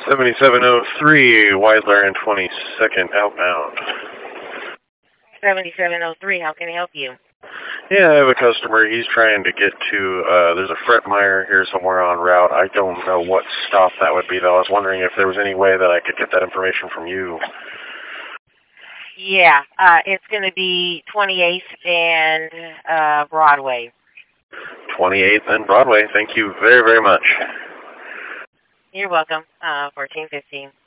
7703, Weidler and 22nd outbound. 7703, how can I help you? Yeah, I have a customer. He's trying to get to, there's a Fred Meyer here somewhere en route. I don't know what stop that would be, though. I was wondering if there was any way that I could get that information from you. Yeah, it's going to be 28th and Broadway. 28th and Broadway. Thank you very, very much. You're welcome. 1415.